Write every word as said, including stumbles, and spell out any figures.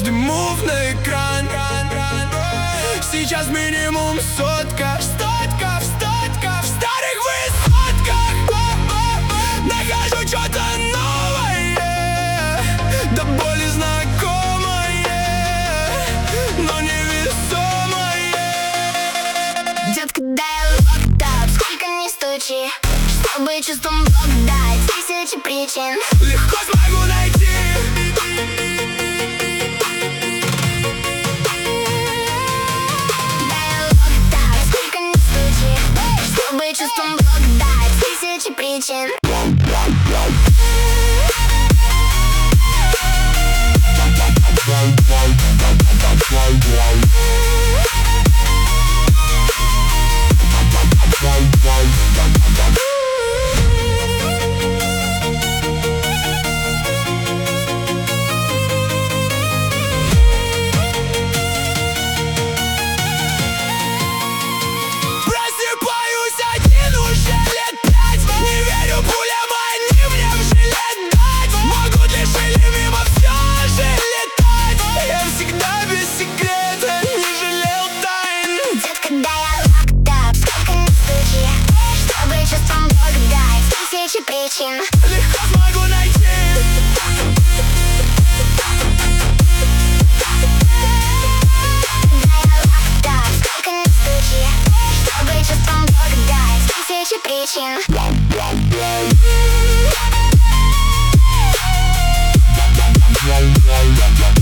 каждый мув на экран. Сейчас минимум сотка, стотка, стотка в старых высотках. Нахожу что-то новое, до боли знакомое, но невесомое. Детка, дай локтап, сколько не стучи, чтобы чувством Бог дать тысячи причин. Легко смогу найти. Чувством Бог дать тысячи причин. Причин. Легко смогу найти. Дай локтап, сколько не стучи, чтобы чувством Бог дать тысячи причин. Yeah, yeah, yeah, yeah.